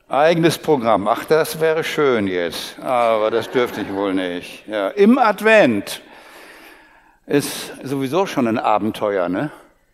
Eigenes Programm. Ach, das wäre schön jetzt, aber das dürfte ich wohl nicht. Ja, im Advent ist sowieso schon ein Abenteuer, ne?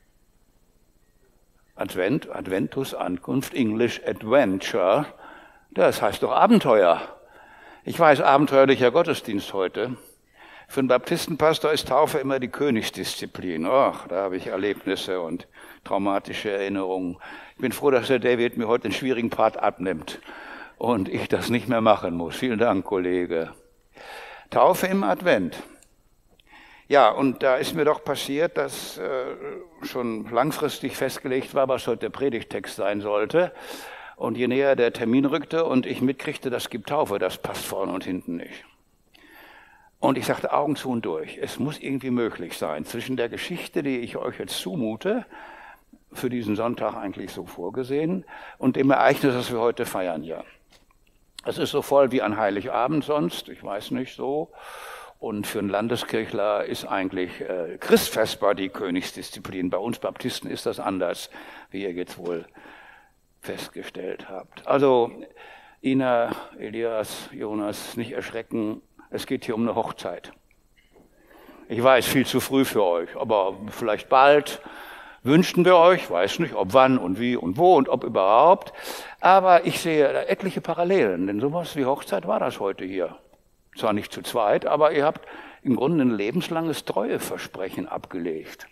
Advent, Adventus, Ankunft, English Adventure, das heißt doch Abenteuer. Ich weiß, abenteuerlicher Gottesdienst heute. Für einen Baptistenpastor ist Taufe immer die Königsdisziplin. Ach, da habe ich Erlebnisse und traumatische Erinnerungen. Ich bin froh, dass der David mir heute den schwierigen Part abnimmt und ich das nicht mehr machen muss. Vielen Dank, Kollege. Taufe im Advent. Ja, und da ist mir doch passiert, dass schon langfristig festgelegt war, was heute der Predigtext sein sollte. Und je näher der Termin rückte und ich mitkriegte, das gibt Taufe, das passt vorne und hinten nicht. Und ich sagte, Augen zu und durch. Es muss irgendwie möglich sein, zwischen der Geschichte, die ich euch jetzt zumute, für diesen Sonntag eigentlich so vorgesehen, und dem Ereignis, das wir heute feiern hier. Es ist so voll wie an Heiligabend sonst, ich weiß nicht so. Und für einen Landeskirchler ist eigentlich Christvesper die Königsdisziplin. Bei uns Baptisten ist das anders, wie ihr jetzt wohl festgestellt habt. Also Ina, Elias, Jonas, nicht erschrecken, es geht hier um eine Hochzeit. Ich weiß, viel zu früh für euch, aber vielleicht bald wünschten wir euch, weiß nicht, ob wann und wie und wo und ob überhaupt. Aber ich sehe da etliche Parallelen, denn sowas wie Hochzeit war das heute hier. Zwar nicht zu zweit, aber ihr habt im Grunde ein lebenslanges Treueversprechen abgelegt.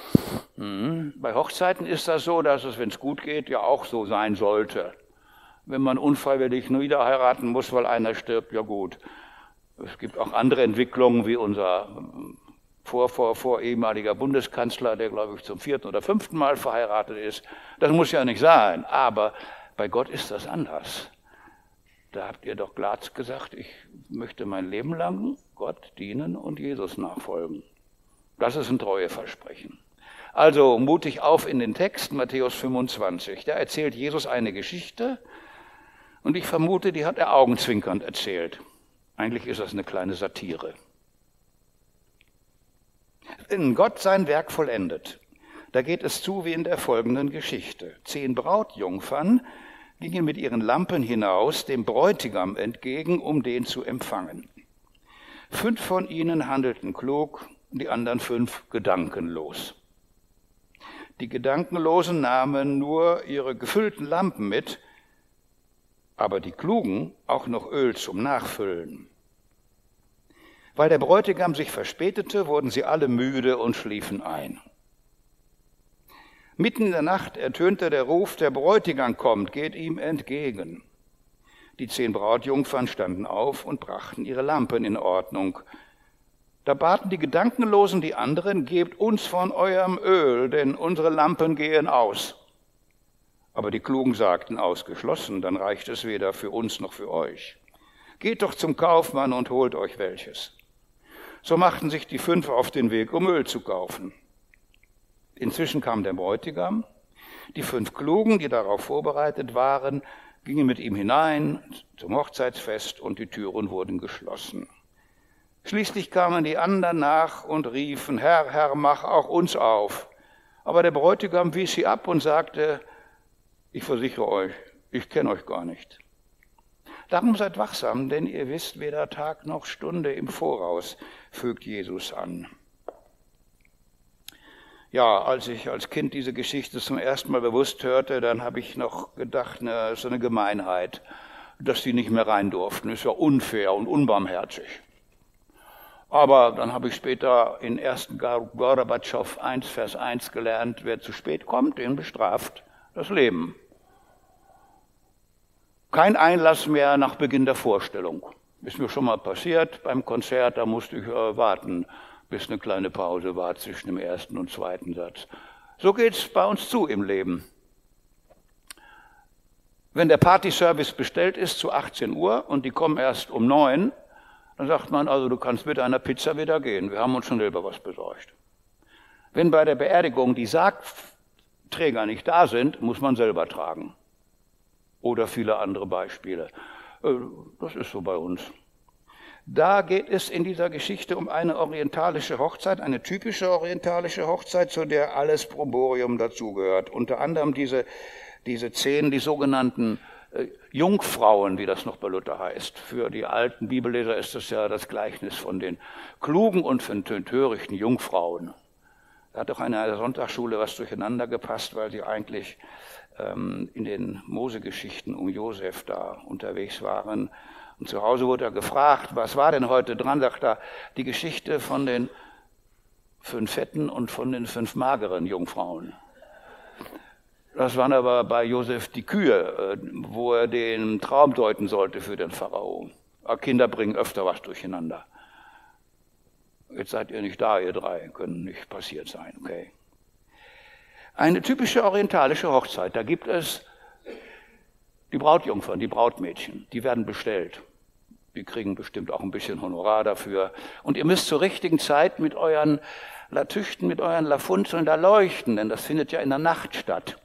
Bei Hochzeiten ist das so, dass es, wenn es gut geht, ja auch so sein sollte. Wenn man unfreiwillig nur wieder heiraten muss, weil einer stirbt, ja gut. Es gibt auch andere Entwicklungen, wie unser ehemaliger Bundeskanzler, der, glaube ich, zum 4. oder 5. Mal verheiratet ist. Das muss ja nicht sein, aber bei Gott ist das anders. Da habt ihr doch klar gesagt, ich möchte mein Leben lang Gott dienen und Jesus nachfolgen. Das ist ein Treueversprechen. Also mutig auf in den Text, Matthäus 25. Da erzählt Jesus eine Geschichte und ich vermute, die hat er augenzwinkernd erzählt. Eigentlich ist das eine kleine Satire. Wenn Gott sein Werk vollendet, da geht es zu wie in der folgenden Geschichte. 10 Brautjungfern gingen mit ihren Lampen hinaus dem Bräutigam entgegen, um den zu empfangen. 5 von ihnen handelten klug, die anderen 5 gedankenlos. Die Gedankenlosen nahmen nur ihre gefüllten Lampen mit, aber die Klugen auch noch Öl zum Nachfüllen. Weil der Bräutigam sich verspätete, wurden sie alle müde und schliefen ein. Mitten in der Nacht ertönte der Ruf, der Bräutigam kommt, geht ihm entgegen. Die 10 Brautjungfern standen auf und brachten ihre Lampen in Ordnung. Da baten die Gedankenlosen die anderen, gebt uns von eurem Öl, denn unsere Lampen gehen aus. Aber die Klugen sagten, ausgeschlossen, dann reicht es weder für uns noch für euch. Geht doch zum Kaufmann und holt euch welches. So machten sich die 5 auf den Weg, um Öl zu kaufen. Inzwischen kam der Bräutigam. Die 5 Klugen, die darauf vorbereitet waren, gingen mit ihm hinein zum Hochzeitsfest und die Türen wurden geschlossen. Schließlich kamen die anderen nach und riefen, Herr, Herr, mach auch uns auf. Aber der Bräutigam wies sie ab und sagte, ich versichere euch, ich kenne euch gar nicht. Darum seid wachsam, denn ihr wisst weder Tag noch Stunde im Voraus, fügt Jesus an. Ja, als ich als Kind diese Geschichte zum ersten Mal bewusst hörte, dann habe ich noch gedacht, das ist eine Gemeinheit, dass die nicht mehr rein durften. Ist ja unfair und unbarmherzig. Aber dann habe ich später in 1. Gorbatschow 1, Vers 1 gelernt, wer zu spät kommt, den bestraft das Leben. Kein Einlass mehr nach Beginn der Vorstellung. Ist mir schon mal passiert beim Konzert, da musste ich warten, bis eine kleine Pause war zwischen dem 1. und 2. Satz. So geht's bei uns zu im Leben. Wenn der Partyservice bestellt ist zu 18 Uhr und die kommen erst um 9, dann sagt man, also du kannst mit einer Pizza wieder gehen, wir haben uns schon selber was besorgt. Wenn bei der Beerdigung die Sargträger nicht da sind, muss man selber tragen. Oder viele andere Beispiele. Das ist so bei uns. Da geht es in dieser Geschichte um eine orientalische Hochzeit, eine typische orientalische Hochzeit, zu der alles Bromborium dazugehört. Unter anderem diese 10, die sogenannten Jungfrauen, wie das noch bei Luther heißt. Für die alten Bibelleser ist das ja das Gleichnis von den klugen und von den törichten Jungfrauen. Da hat doch in einer Sonntagsschule was durcheinander gepasst, weil sie eigentlich in den Mose-Geschichten um Josef da unterwegs waren. Und zu Hause wurde er gefragt, was war denn heute dran? Sagt er, die Geschichte von den 5 fetten und von den 5 mageren Jungfrauen. Das waren aber bei Josef die Kühe, wo er den Traum deuten sollte für den Pharao. Kinder bringen öfter was durcheinander. Jetzt seid ihr nicht da, ihr 3, können nicht passiert sein, okay. Eine typische orientalische Hochzeit, da gibt es die Brautjungfern, die Brautmädchen, die werden bestellt. Die kriegen bestimmt auch ein bisschen Honorar dafür. Und ihr müsst zur richtigen Zeit mit euren Latüchten, mit euren Lafunzeln da leuchten, denn das findet ja in der Nacht statt.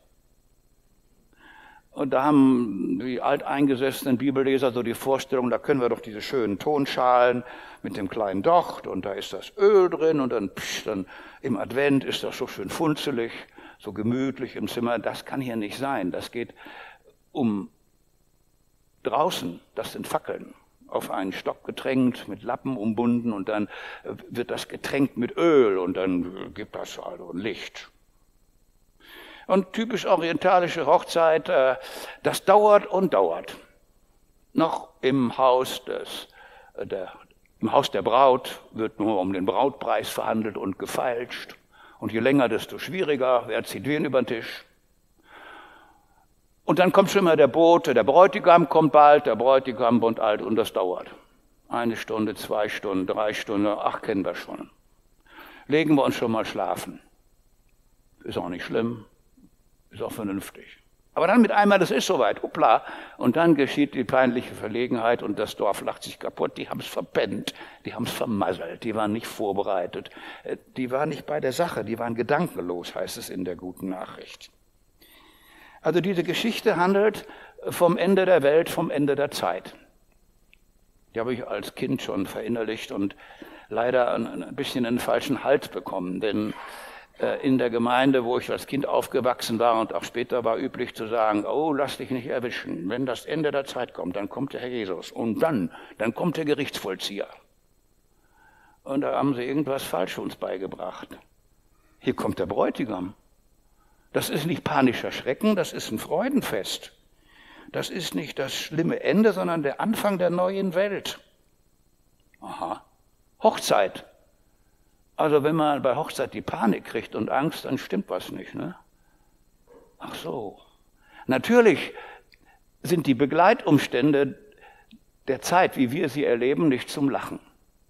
Und da haben die alteingesessenen Bibelleser so die Vorstellung, da können wir doch diese schönen Tonschalen mit dem kleinen Docht und da ist das Öl drin und dann im Advent ist das so schön funzelig, so gemütlich im Zimmer. Das kann hier nicht sein. Das geht um draußen, das sind Fackeln, auf einen Stock getränkt, mit Lappen umbunden und dann wird das getränkt mit Öl und dann gibt das also ein Licht. Und typisch orientalische Hochzeit, das dauert und dauert. Noch im Haus der Braut wird nur um den Brautpreis verhandelt und gefeilscht. Und je länger, desto schwieriger, wer zieht wen über den Tisch. Und dann kommt schon immer der Bote, der Bräutigam kommt bald, der Bräutigam wohnt alt und das dauert. 1 Stunde, 2 Stunden, 3 Stunden, ach, kennen wir schon. Legen wir uns schon mal schlafen. Ist auch nicht schlimm, ist auch vernünftig. Aber dann mit einmal, das ist soweit, hoppla, und dann geschieht die peinliche Verlegenheit und das Dorf lacht sich kaputt, die haben es verpennt, die haben es vermasselt, die waren nicht vorbereitet, die waren nicht bei der Sache, die waren gedankenlos, heißt es in der guten Nachricht. Also diese Geschichte handelt vom Ende der Welt, vom Ende der Zeit. Die habe ich als Kind schon verinnerlicht und leider ein bisschen einen falschen Halt bekommen, denn in der Gemeinde, wo ich als Kind aufgewachsen war und auch später war üblich zu sagen, oh, lass dich nicht erwischen, wenn das Ende der Zeit kommt, dann kommt der Herr Jesus und dann kommt der Gerichtsvollzieher. Und da haben sie irgendwas falsch uns beigebracht. Hier kommt der Bräutigam. Das ist nicht panischer Schrecken, das ist ein Freudenfest. Das ist nicht das schlimme Ende, sondern der Anfang der neuen Welt. Aha, Hochzeit. Also wenn man bei Hochzeit die Panik kriegt und Angst, dann stimmt was nicht, ne? Ach so. Natürlich sind die Begleitumstände der Zeit, wie wir sie erleben, nicht zum Lachen.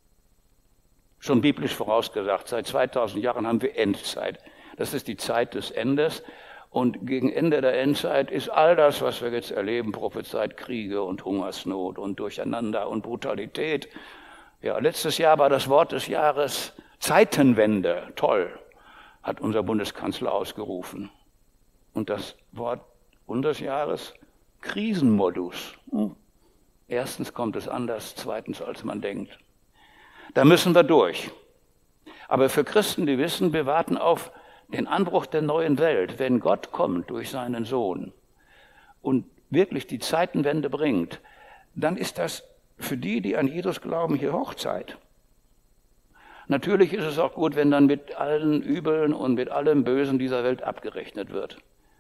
Schon biblisch vorausgesagt, seit 2000 Jahren haben wir Endzeit. Das ist die Zeit des Endes. Und gegen Ende der Endzeit ist all das, was wir jetzt erleben, prophezeit Kriege und Hungersnot und Durcheinander und Brutalität. Ja, letztes Jahr war das Wort des Jahres Zeitenwende. Toll, hat unser Bundeskanzler ausgerufen. Und das Wort unseres Jahres Krisenmodus. Erstens kommt es anders, zweitens als man denkt. Da müssen wir durch. Aber für Christen, die wissen, wir warten auf den Anbruch der neuen Welt, wenn Gott kommt durch seinen Sohn und wirklich die Zeitenwende bringt, dann ist das für die, die an Jesus glauben, hier Hochzeit. Natürlich ist es auch gut, wenn dann mit allen Übeln und mit allem Bösen dieser Welt abgerechnet wird.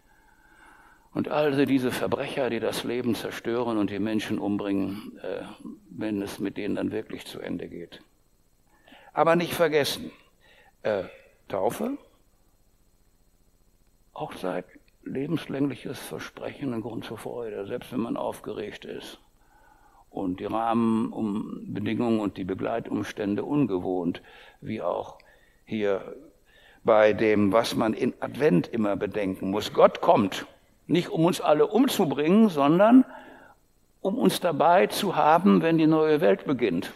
Und all diese Verbrecher, die das Leben zerstören und die Menschen umbringen, wenn es mit denen dann wirklich zu Ende geht. Aber nicht vergessen, Taufe, Hochzeit, lebenslängliches Versprechen, ein Grund zur Freude, selbst wenn man aufgeregt ist. Und die Rahmenbedingungen und die Begleitumstände ungewohnt, wie auch hier bei dem, was man in Advent immer bedenken muss. Gott kommt, nicht um uns alle umzubringen, sondern um uns dabei zu haben, wenn die neue Welt beginnt.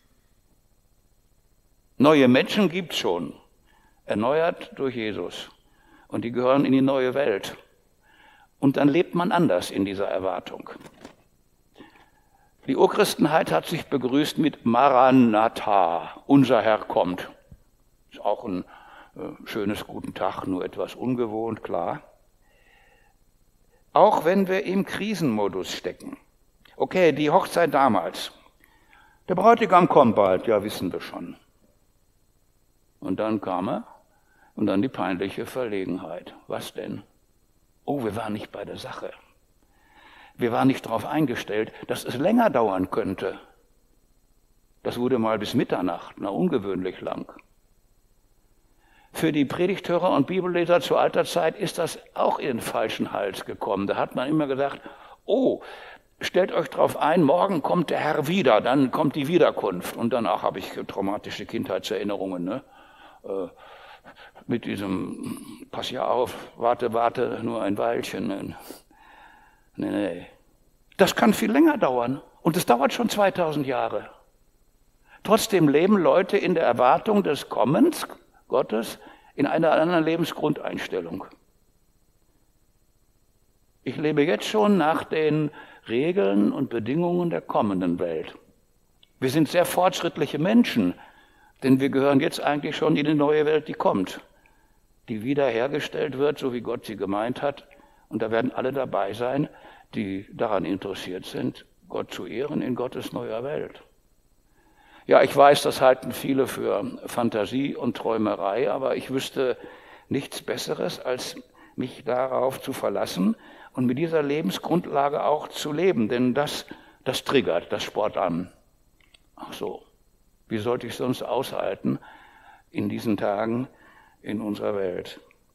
Neue Menschen gibt's schon, erneuert durch Jesus. Und die gehören in die neue Welt. Und dann lebt man anders in dieser Erwartung. Die Urchristenheit hat sich begrüßt mit Maranatha, unser Herr kommt. Ist auch ein schönes Guten Tag, nur etwas ungewohnt, klar. Auch wenn wir im Krisenmodus stecken. Okay, die Hochzeit damals. Der Bräutigam kommt bald, ja, wissen wir schon. Und dann kam er und dann die peinliche Verlegenheit. Was denn? Oh, wir waren nicht bei der Sache. Wir waren nicht darauf eingestellt, dass es länger dauern könnte. Das wurde mal bis Mitternacht, ungewöhnlich lang. Für die Predigthörer und Bibelleser zur alter Zeit ist das auch in den falschen Hals gekommen. Da hat man immer gesagt, oh, stellt euch drauf ein, morgen kommt der Herr wieder, dann kommt die Wiederkunft. Und danach habe ich traumatische Kindheitserinnerungen, ne? Mit diesem, pass ja auf, warte, nur ein Weilchen. Nee. Das kann viel länger dauern. Und es dauert schon 2000 Jahre. Trotzdem leben Leute in der Erwartung des Kommens Gottes in einer anderen Lebensgrundeinstellung. Ich lebe jetzt schon nach den Regeln und Bedingungen der kommenden Welt. Wir sind sehr fortschrittliche Menschen, denn wir gehören jetzt eigentlich schon in die neue Welt, die kommt, die wiederhergestellt wird, so wie Gott sie gemeint hat. Und da werden alle dabei sein, die daran interessiert sind, Gott zu ehren in Gottes neuer Welt. Ja, ich weiß, das halten viele für Fantasie und Träumerei, aber ich wüsste nichts Besseres, als mich darauf zu verlassen und mit dieser Lebensgrundlage auch zu leben, denn das triggert, das spornt an. Ach so, wie sollte ich sonst aushalten in diesen Tagen in unserer Welt?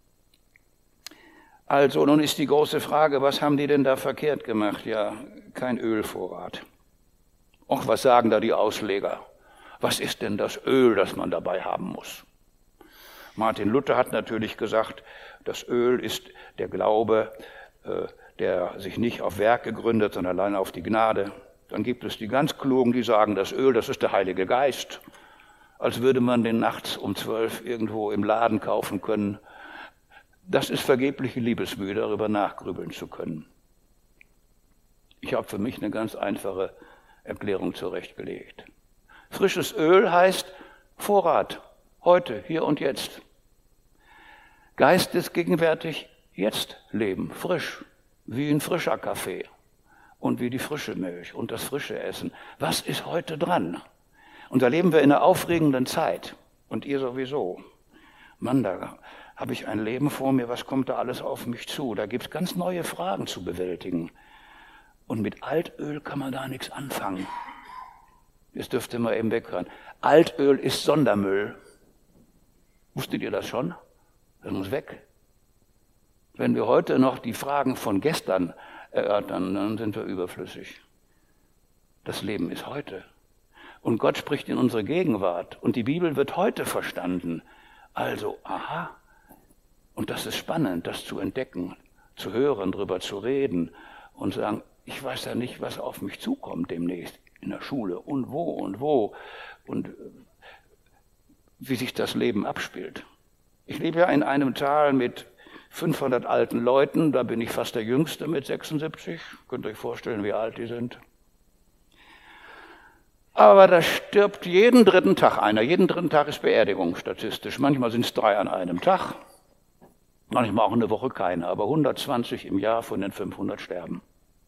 Also, nun ist die große Frage, was haben die denn da verkehrt gemacht? Ja, kein Ölvorrat. Och, was sagen da die Ausleger? Was ist denn das Öl, das man dabei haben muss? Martin Luther hat natürlich gesagt, das Öl ist der Glaube, der sich nicht auf Werke gründet, sondern allein auf die Gnade. Dann gibt es die ganz Klugen, die sagen, das Öl, das ist der Heilige Geist. Als würde man den nachts um 12 irgendwo im Laden kaufen können. Das ist vergebliche Liebesmühe, darüber nachgrübeln zu können. Ich habe für mich eine ganz einfache Erklärung zurechtgelegt. Frisches Öl heißt Vorrat, heute, hier und jetzt. Geistesgegenwärtig jetzt leben, frisch, wie ein frischer Kaffee und wie die frische Milch und das frische Essen. Was ist heute dran? Und da leben wir in einer aufregenden Zeit und ihr sowieso. Mann, da habe ich ein Leben vor mir, was kommt da alles auf mich zu? Da gibt es ganz neue Fragen zu bewältigen. Und mit Altöl kann man da nichts anfangen. Das dürfte mal eben weghören. Altöl ist Sondermüll. Wusstet ihr das schon? Das muss weg. Wenn wir heute noch die Fragen von gestern erörtern, dann sind wir überflüssig. Das Leben ist heute. Und Gott spricht in unsere Gegenwart. Und die Bibel wird heute verstanden. Also, aha. Und das ist spannend, das zu entdecken, zu hören, drüber zu reden und zu sagen, ich weiß ja nicht, was auf mich zukommt demnächst. In der Schule und wo und wie sich das Leben abspielt. Ich lebe ja in einem Tal mit 500 alten Leuten, da bin ich fast der Jüngste mit 76. Könnt ihr euch vorstellen, wie alt die sind. Aber da stirbt jeden dritten Tag einer. Jeden dritten Tag ist Beerdigung statistisch. Manchmal sind es 3 an einem Tag, manchmal auch eine Woche keine, aber 120 im Jahr von den 500 sterben.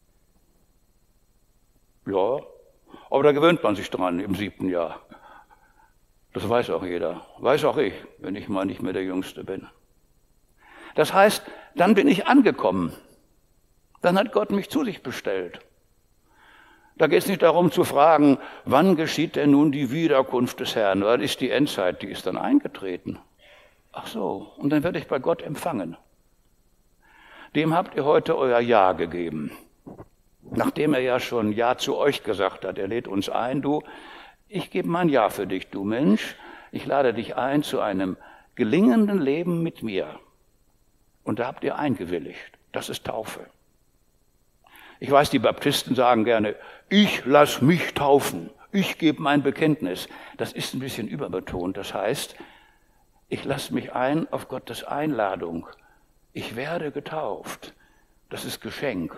Ja, aber da gewöhnt man sich dran im 7. Jahr. Das weiß auch jeder. Weiß auch ich, wenn ich mal nicht mehr der Jüngste bin. Das heißt, dann bin ich angekommen. Dann hat Gott mich zu sich bestellt. Da geht es nicht darum zu fragen, wann geschieht denn nun die Wiederkunft des Herrn? Wann ist die Endzeit? Die ist dann eingetreten. Ach so, und dann werde ich bei Gott empfangen. Dem habt ihr heute euer Ja gegeben. Nachdem er ja schon Ja zu euch gesagt hat, er lädt uns ein, du, ich gebe mein Ja für dich, du Mensch, ich lade dich ein zu einem gelingenden Leben mit mir. Und da habt ihr eingewilligt, das ist Taufe. Ich weiß, die Baptisten sagen gerne, ich lass mich taufen, ich gebe mein Bekenntnis. Das ist ein bisschen überbetont, das heißt, ich lasse mich ein auf Gottes Einladung. Ich werde getauft, das ist Geschenk.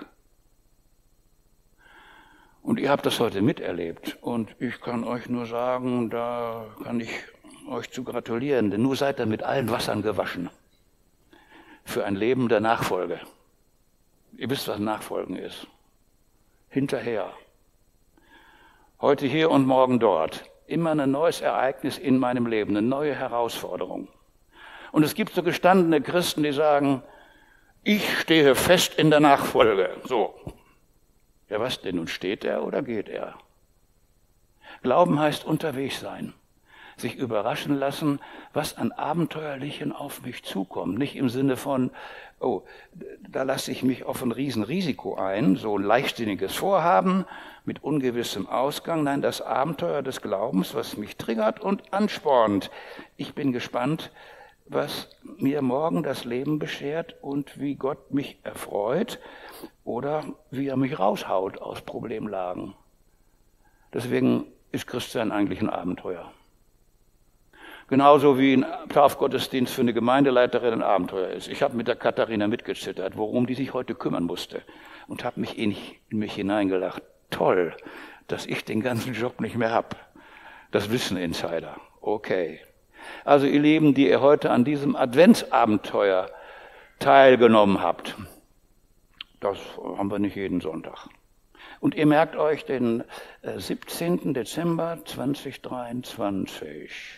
Und ihr habt das heute miterlebt. Und ich kann euch nur sagen, da kann ich euch zu gratulieren, denn nur seid ihr mit allen Wassern gewaschen. Für ein Leben der Nachfolge. Ihr wisst, was Nachfolgen ist. Hinterher. Heute hier und morgen dort. Immer ein neues Ereignis in meinem Leben, eine neue Herausforderung. Und es gibt so gestandene Christen, die sagen, ich stehe fest in der Nachfolge. So. Ja, was denn? Nun steht er oder geht er? Glauben heißt unterwegs sein. Sich überraschen lassen, was an Abenteuerlichen auf mich zukommt. Nicht im Sinne von, oh, da lasse ich mich auf ein Riesenrisiko ein, so ein leichtsinniges Vorhaben mit ungewissem Ausgang. Nein, das Abenteuer des Glaubens, was mich triggert und anspornt. Ich bin gespannt, was mir morgen das Leben beschert und wie Gott mich erfreut oder wie er mich raushaut aus Problemlagen. Deswegen ist Christsein eigentlich ein Abenteuer. Genauso wie ein Taufgottesdienst für eine Gemeindeleiterin ein Abenteuer ist. Ich habe mit der Katharina mitgezittert, worum die sich heute kümmern musste. Und habe mich in mich hineingelacht. Toll, dass ich den ganzen Job nicht mehr habe. Das wissen Insider. Okay. Also ihr Lieben, die ihr heute an diesem Adventsabenteuer teilgenommen habt, das haben wir nicht jeden Sonntag. Und ihr merkt euch den 17. Dezember 2023.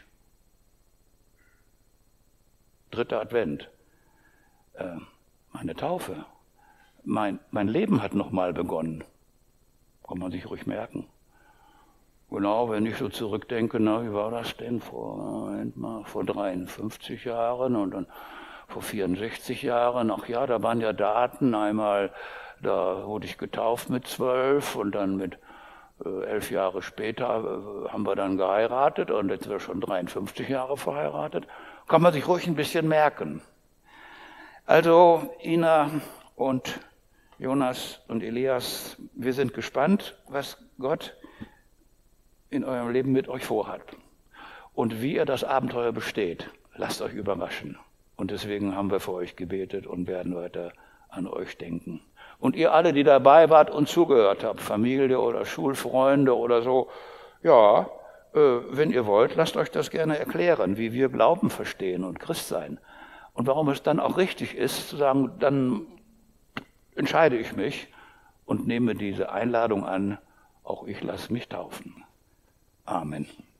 Dritter Advent, meine Taufe, mein Leben hat nochmal begonnen. Kann man sich ruhig merken. Genau, wenn ich so zurückdenke, na, wie war das denn vor 53 Jahren und dann vor 64 Jahren? Ach ja, da waren ja Daten. Einmal, da wurde ich getauft mit 12 und dann mit 11 Jahre später haben wir dann geheiratet und jetzt sind wir schon 53 Jahre verheiratet. Kann man sich ruhig ein bisschen merken. Also Ina und Jonas und Elias, wir sind gespannt, was Gott in eurem Leben mit euch vorhat. Und wie ihr das Abenteuer besteht, lasst euch überraschen. Und deswegen haben wir für euch gebetet und werden weiter an euch denken. Und ihr alle, die dabei wart und zugehört habt, Familie oder Schulfreunde oder so, ja, wenn ihr wollt, lasst euch das gerne erklären, wie wir Glauben verstehen und Christsein. Und warum es dann auch richtig ist, zu sagen, dann entscheide ich mich und nehme diese Einladung an, auch ich lasse mich taufen. Amen.